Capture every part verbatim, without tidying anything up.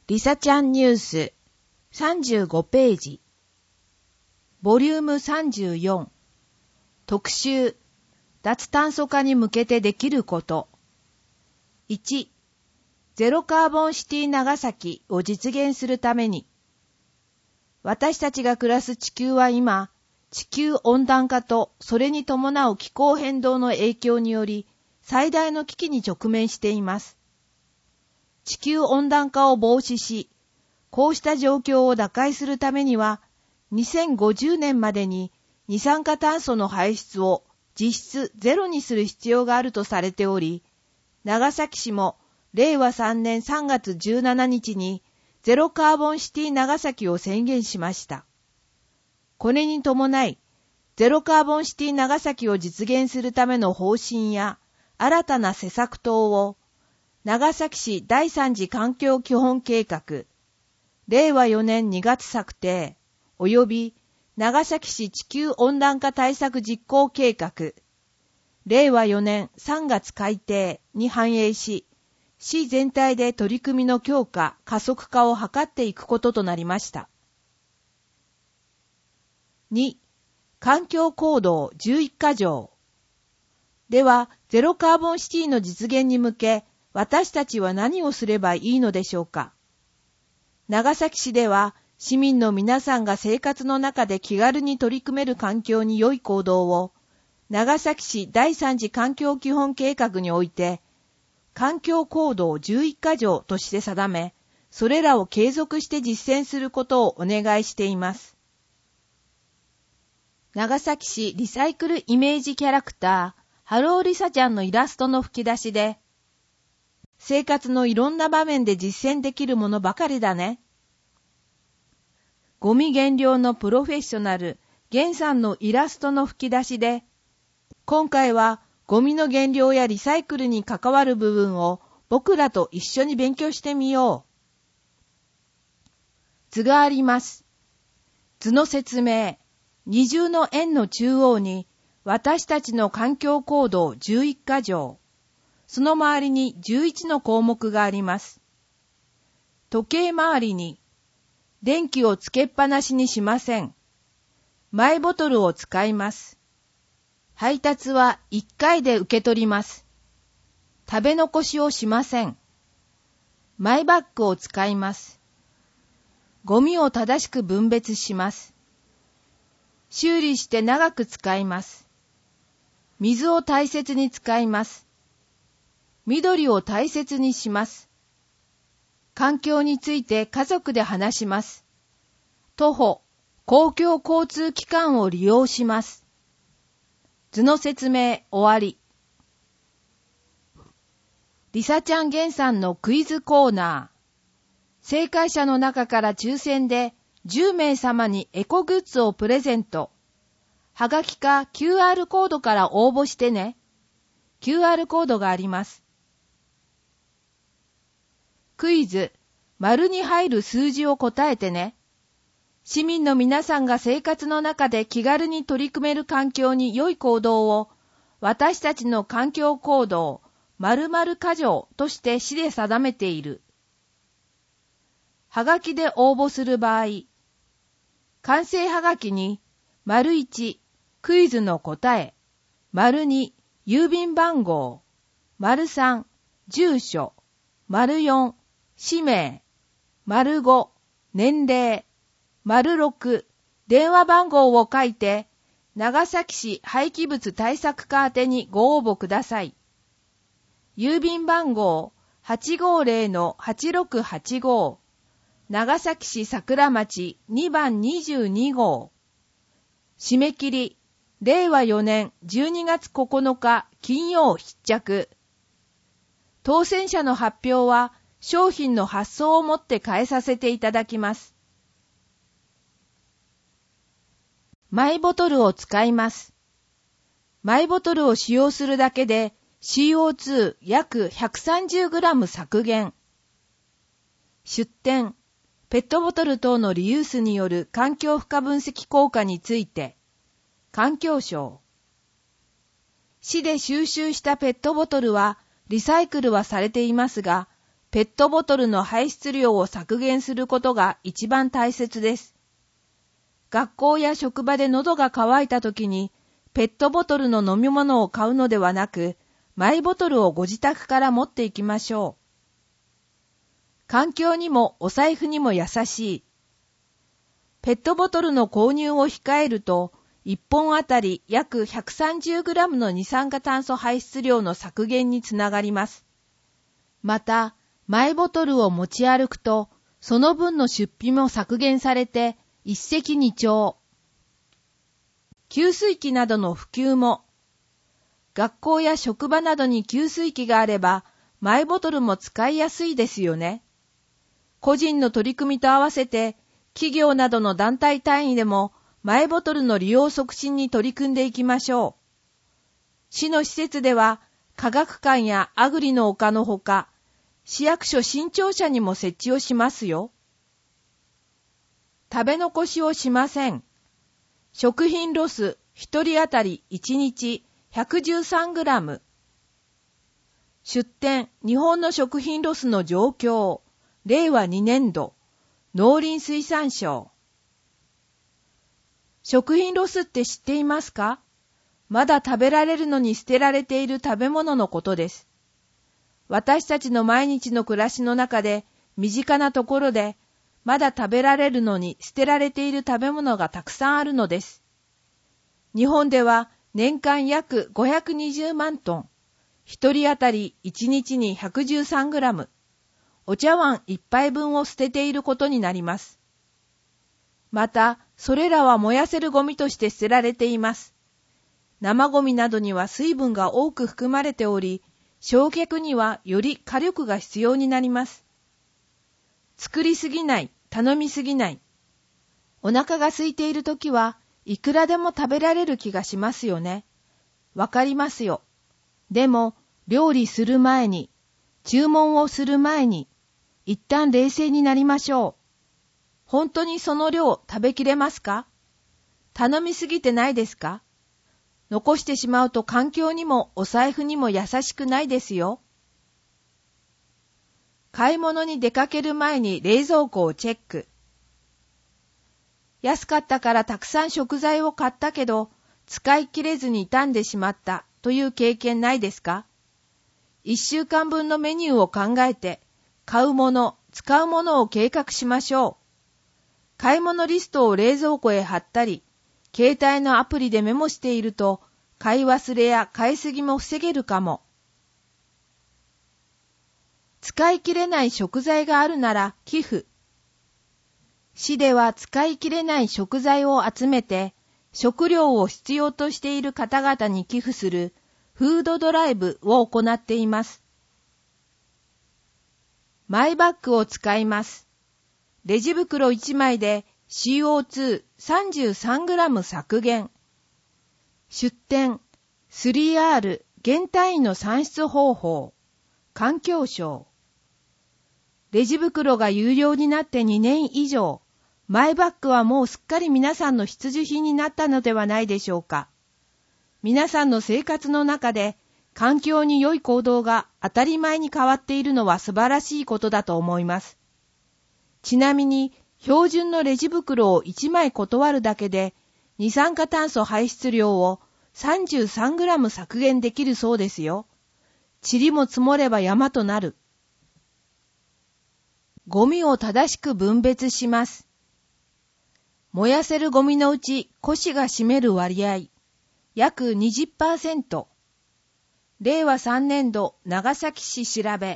リサちゃんニュースさんじゅうごページボリュームさんじゅうよん特集脱炭素化に向けてできることいちゼロカーボンシティ長崎を実現するために私たちが暮らす地球は今地球温暖化とそれに伴う気候変動の影響により最大の危機に直面しています。地球温暖化を防止し、こうした状況を打開するためには、にせんごじゅうねんまでに二酸化炭素の排出を実質ゼロにする必要があるとされており、長崎市もれいわさんねんさんがつじゅうしちにちにゼロカーボンシティ長崎を宣言しました。これに伴い、ゼロカーボンシティ長崎を実現するための方針や新たな施策等を長崎市だいさん次環境基本計画、れいわよねんにがつ策定、及び長崎市地球温暖化対策実行計画、れいわよねんさんがつ改定に反映し、市全体で取り組みの強化、加速化を図っていくこととなりました。に、環境行動じゅういっか条。では、ゼロカーボンシティの実現に向け、私たちは何をすればいいのでしょうか。長崎市では、市民の皆さんが生活の中で気軽に取り組める環境に良い行動を、長崎市だいさん次環境基本計画において、環境行動じゅういっか条として定め、それらを継続して実践することをお願いしています。長崎市リサイクルイメージキャラクター、ハローリサちゃんのイラストの吹き出しで、生活のいろんな場面で実践できるものばかりだね。ゴミ減量のプロフェッショナル、ゲンさんのイラストの吹き出しで、今回はゴミの減量やリサイクルに関わる部分を僕らと一緒に勉強してみよう。図があります。図の説明。二重の円の中央に私たちの環境行動じゅういっか条、その周りにじゅういちの項目があります。時計回りに、電気をつけっぱなしにしません。マイボトルを使います。配達はいっかいで受け取ります。食べ残しをしません。マイバッグを使います。ゴミを正しく分別します。修理して長く使います。水を大切に使います。緑を大切にします。環境について家族で話します。徒歩、公共交通機関を利用します。図の説明終わり。リサちゃんゲンさんのクイズコーナー。正解者の中から抽選でじゅうめいさまにエコグッズをプレゼント。はがきか キューアール コードから応募してね。キューアール コードがあります。クイズ、丸に入る数字を答えてね。市民の皆さんが生活の中で気軽に取り組める環境に良い行動を、私たちの環境行動、〇〇か条として市で定めている。はがきで応募する場合、完成はがきに、丸いち、クイズの答え、丸に、郵便番号、丸さん、住所、丸よん、氏名、丸ご、年齢、丸ろく、電話番号を書いて、長崎市廃棄物対策課宛てにご応募ください。郵便番号 はちごーぜろのはちろくはちご、長崎市桜町にばんにじゅうに号。締め切り、れいわよねんじゅうにがつここのか金曜必着。当選者の発表は商品の発送をもって返させていただきます。マイボトルを使います。マイボトルを使用するだけで シーオーツー 約 ひゃくさんじゅうグラム 削減。出典、ペットボトル等のリユースによる環境負荷分析効果について、環境省。市で収集したペットボトルはリサイクルはされていますが、 ペットボトルの排出量を削減することが一番大切です。学校や職場で喉が渇いたときに、ペットボトルの飲み物を買うのではなく、マイボトルをご自宅から持っていきましょう。環境にもお財布にも優しい。ペットボトルの購入を控えると、いっぽんあたり約 ひゃくさんじゅうグラム の二酸化炭素排出量の削減につながります。また、マイボトルを持ち歩くと、その分の出費も削減されて、一石二鳥。給水器などの普及も、学校や職場などに給水器があれば、マイボトルも使いやすいですよね。個人の取り組みと合わせて、企業などの団体単位でも、マイボトルの利用促進に取り組んでいきましょう。市の施設では、科学館やアグリの丘のほか、市役所新庁舎にも設置をしますよ。食べ残しをしません。食品ロスひとり当たりいちにち ひゃくじゅうさんグラム。出典日本の食品ロスの状況、れいわにねんど、農林水産省。食品ロスって知っていますか？まだ食べられるのに捨てられている食べ物のことです。私たちの毎日の暮らしの中で、身近なところで、まだ食べられるのに捨てられている食べ物がたくさんあるのです。日本では年間約ごひゃくにじゅうまんトン、一人当たりいちにちに ひゃくじゅうさんグラム、お茶碗一杯分を捨てていることになります。また、それらは燃やせるゴミとして捨てられています。生ゴミなどには水分が多く含まれており、焼却にはより火力が必要になります。作りすぎない、頼みすぎない。お腹が空いているときはいくらでも食べられる気がしますよね。わかりますよ。でも、料理する前に、注文をする前に、一旦冷静になりましょう。本当にその量食べきれますか？頼みすぎてないですか？残してしまうと環境にもお財布にも優しくないですよ。買い物に出かける前に冷蔵庫をチェック。安かったからたくさん食材を買ったけど、使い切れずに傷んでしまったという経験ないですか？一週間分のメニューを考えて、買うもの、使うものを計画しましょう。買い物リストを冷蔵庫へ貼ったり、携帯のアプリでメモしていると、買い忘れや買いすぎも防げるかも。使い切れない食材があるなら寄付。市では使い切れない食材を集めて、食料を必要としている方々に寄付するフードドライブを行っています。マイバッグを使います。レジ袋いちまいで シーオーツーさんじゅうさんグラム 削減。出典 スリーアール 減単位の算出方法。環境省。レジ袋が有料になってにねん以上、マイバッグはもうすっかり皆さんの必需品になったのではないでしょうか。皆さんの生活の中で環境に良い行動が当たり前に変わっているのは素晴らしいことだと思います。ちなみに、標準のレジ袋をいちまい断るだけで、二酸化炭素排出量を さんじゅうさんグラム 削減できるそうですよ。塵も積もれば山となる。ゴミを正しく分別します。燃やせるゴミのうち、古紙が占める割合、約 にじゅっパーセント。れいわさんねんど長崎市調べ。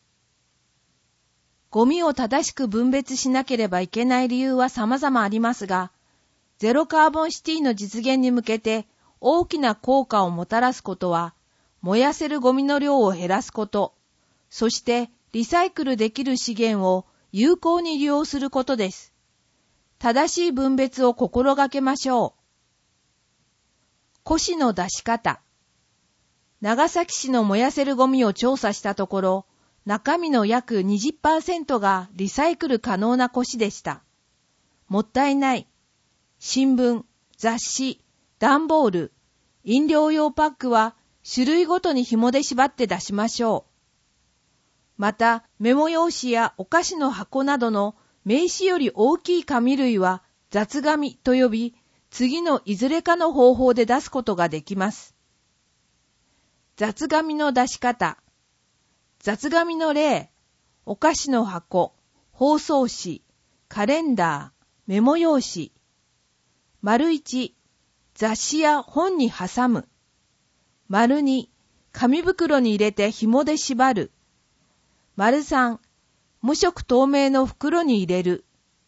ゴミを正しく分別しなければいけない理由は様々ありますが、ゼロカーボンシティの実現に向けて大きな効果をもたらすことは、燃やせるゴミの量を減らすこと、そしてリサイクルできる資源を有効に利用することです。正しい分別を心がけましょう。古紙の出し方。長崎市の燃やせるゴミを調査したところ、中身の約 にじゅっパーセント がリサイクル可能な古紙でした。もったいない。新聞、雑誌、段ボール、飲料用パックは種類ごとに紐で縛って出しましょう。 また、メモ用紙やお菓子の箱などの名刺より大きい紙類は雑紙と呼び、次のいずれかの方法で出すことができます。雑紙の出し方。雑紙の例、お菓子の箱、包装紙、カレンダー、メモ用紙。丸一、雑誌や本に挟む。丸二、紙袋に入れて紐で縛る。丸三、無色透明の袋に入れる。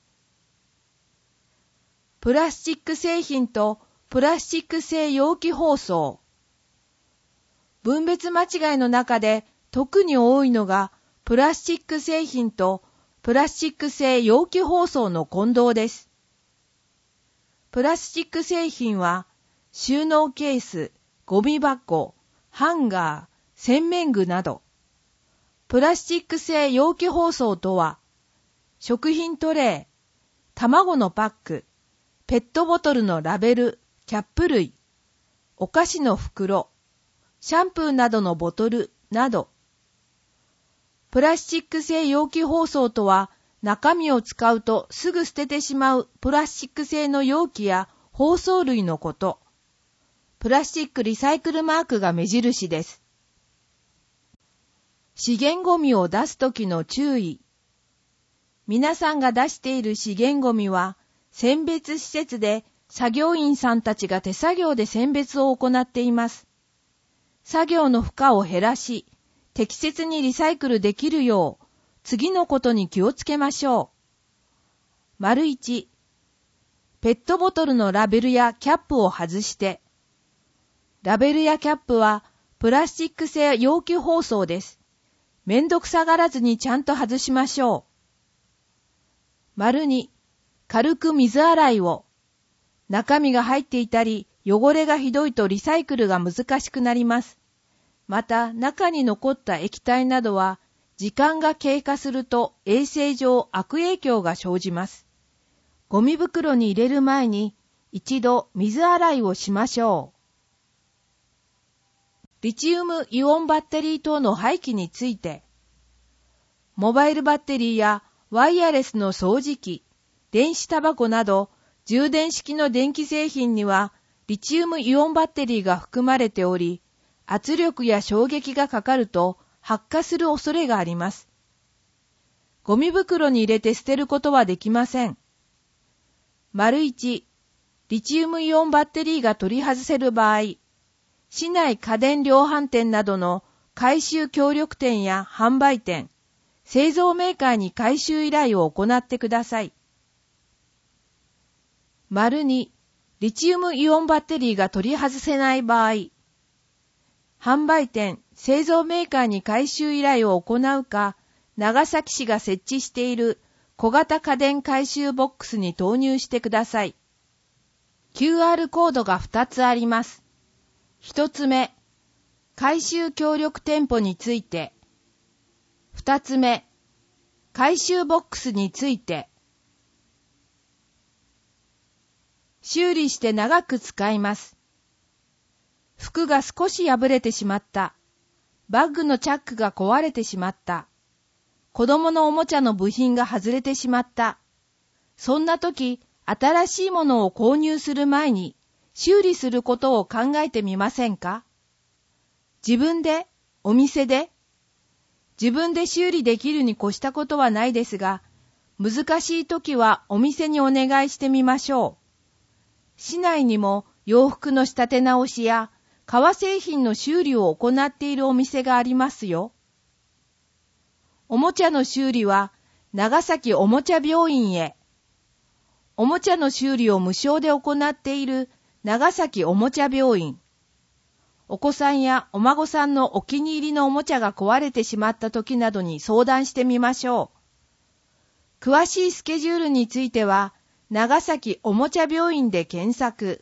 プラスチック製品とプラスチック製容器包装。分別間違いの中で特に多いのがプラスチック製品とプラスチック製容器包装の混同です。プラスチック製品は収納ケース、ゴミ箱、ハンガー、洗面具など。プラスチック製容器包装とは、食品トレー、卵のパック、ペットボトルのラベル、キャップ類、お菓子の袋、シャンプーなどのボトルなど。プラスチック製容器包装とは、中身を使うとすぐ捨ててしまうプラスチック製の容器や包装類のこと。プラスチックリサイクルマークが目印です。資源ゴミを出すときの注意。皆さんが出している資源ゴミは、選別施設で作業員さんたちが手作業で選別を行っています。作業の負荷を減らし、適切にリサイクルできるよう、次のことに気をつけましょう。丸一、ペットボトルのラベルやキャップを外して。ラベルやキャップはプラスチック製容器包装です。めんどくさがらずにちゃんと外しましょう。丸二、軽く水洗いを。中身が入っていたり、汚れがひどいとリサイクルが難しくなります。また、中に残った液体などは、時間が経過すると衛生上悪影響が生じます。ゴミ袋に入れる前に、一度水洗いをしましょう。リチウムイオンバッテリー等の廃棄について、モバイルバッテリーやワイヤレスの掃除機、電子タバコなど充電式の電気製品にはリチウムイオンバッテリーが含まれており、圧力や衝撃がかかると発火する恐れがあります。ゴミ袋に入れて捨てることはできません。丸一、リチウムイオンバッテリーが取り外せる場合、市内家電量販店などの回収協力店や販売店、製造メーカーに回収依頼を行ってください。丸二、リチウムイオンバッテリーが取り外せない場合、販売店、製造メーカーに回収依頼を行うか、長崎市が設置している小型家電回収ボックスに投入してください。キューアール コードがふたつあります。一つ目、回収協力店舗について。二つ目、回収ボックスについて。修理して長く使います。服が少し破れてしまった。バッグのチャックが壊れてしまった。子供のおもちゃの部品が外れてしまった。そんな時、新しいものを購入する前に、修理することを考えてみませんか？自分で、お店で、自分で修理できるに越したことはないですが、難しい時はお店にお願いしてみましょう。市内にも洋服の仕立て直しや革製品の修理を行っているお店がありますよ。おもちゃの修理は長崎おもちゃ病院へ。おもちゃの修理を無償で行っている長崎おもちゃ病院。お子さんやお孫さんのお気に入りのおもちゃが壊れてしまった時などに相談してみましょう。詳しいスケジュールについては、長崎おもちゃ病院で検索。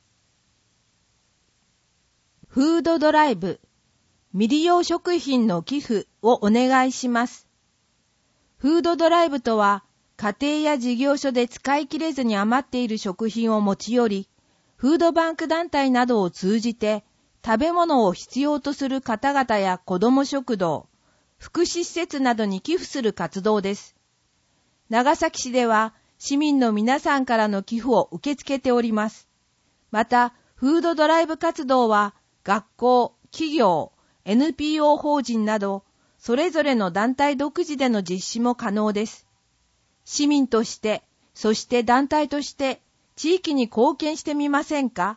フードドライブ、未利用食品の寄付をお願いします。フードドライブとは、家庭や事業所で使い切れずに余っている食品を持ち寄り、フードバンク団体などを通じて、食べ物を必要とする方々や子ども食堂、 福祉施設などに寄付する活動です。長崎市では市民の皆さんからの寄付を受け付けております。また、フードドライブ活動は学校、企業、エヌピーオー 法人など、それぞれの団体独自での実施も可能です。市民として、そして団体として、地域に貢献してみませんか？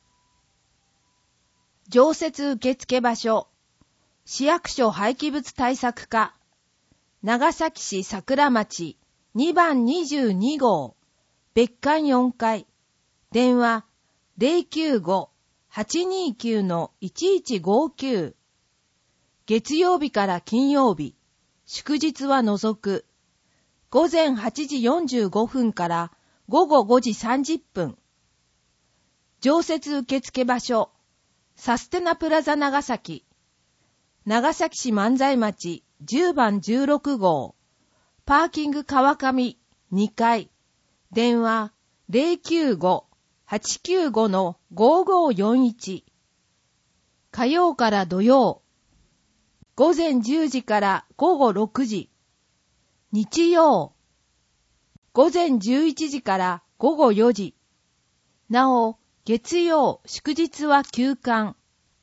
常設受付場所、市役所廃棄物対策課、長崎市桜町にばんにじゅうにごう、別館よんかい、電話 ゼロきゅうご はちにきゅう いちいちごきゅう、月曜日から金曜日、祝日は除く、ごぜんはちじよんじゅうごふんからごごごじさんじゅっぷん。常設受付場所、サステナプラザ長崎、長崎市万歳町じゅうばんじゅうろくごう、パーキング川上にかい、電話 ゼロきゅうご はちきゅうご ごごよんいち。火曜から土曜、ごぜんじゅうじからごごろくじ。日曜、ごぜんじゅういちじからごごよじ。なお、月曜、祝日は休館。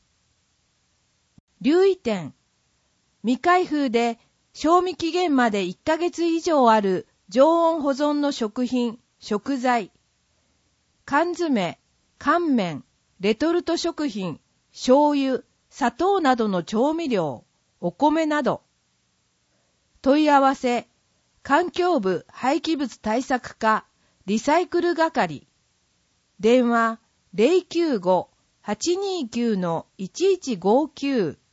留意点。未開封で賞味期限までいっかげつ以上ある常温保存の食品、食材、缶詰、乾麺、レトルト食品、醤油、砂糖などの調味料、お米など。問い合わせ、環境部廃棄物対策課リサイクル係。電話ゼロきゅうご はちにきゅう いちいちごきゅう。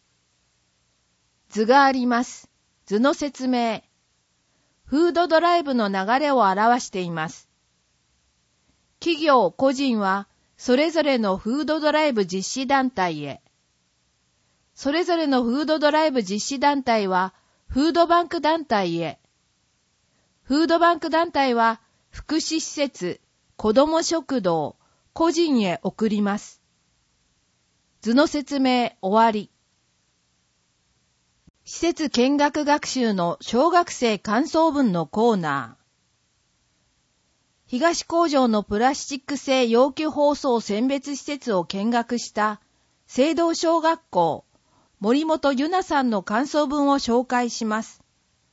図があります。図の説明。フードドライブの流れを表しています。企業、個人はそれぞれのフードドライブ実施団体へ。それぞれのフードドライブ実施団体はフードバンク団体へ。フードバンク団体は福祉施設、子ども食堂、個人へ送ります。図の説明終わり。施設見学学習の小学生感想文のコーナー。東工場のプラスチック製容器包装選別施設を見学した聖堂小学校森本ゆなさんの感想文を紹介します。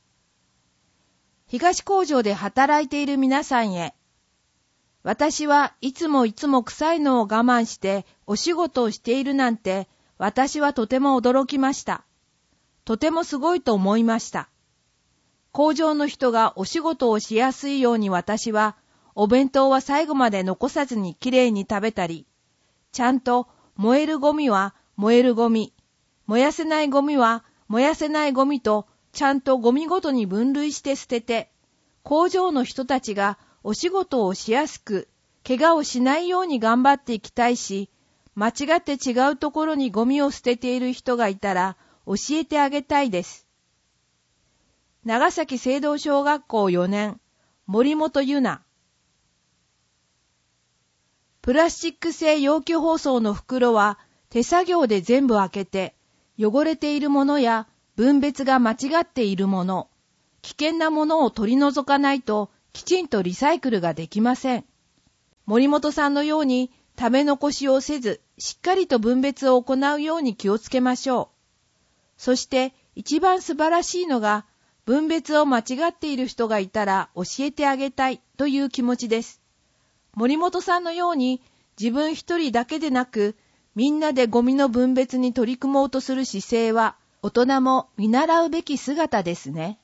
東工場で働いている皆さんへ。私はいつもいつも臭いのを我慢してお仕事をしているなんて、私はとても驚きました。とてもすごいと思いました。工場の人がお仕事をしやすいように私は、お弁当は最後まで残さずにきれいに食べたり、ちゃんと燃えるゴミは燃えるゴミ、燃やせないゴミは燃やせないゴミと、ちゃんとゴミごとに分類して捨てて、工場の人たちがお仕事をしやすく、怪我をしないように頑張っていきたいし、間違って違うところにゴミを捨てている人がいたら教えてあげたいです。長崎聖堂小学校よねん、森本ゆな。プラスチック製容器包装の袋は手作業で全部開けて、汚れているものや分別が間違っているもの、危険なものを取り除かないときちんとリサイクルができません。森本さんのように食べ残しをせず、しっかりと分別を行うように気をつけましょう。そして一番素晴らしいのが、分別を間違っている人がいたら教えてあげたいという気持ちです。森本さんのように自分一人だけでなく、みんなでゴミの分別に取り組もうとする姿勢は、大人も見習うべき姿ですね。